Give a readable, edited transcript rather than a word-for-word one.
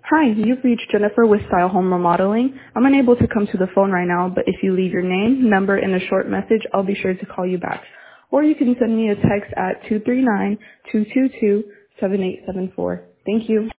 Hi, you've reached Jennifer with Style Home Remodeling. I'm unable to come to the phone right now, but if you leave your name, number, and a short message, I'll be sure to call you back. Or you can send me a text at 239-222-7874. Thank you.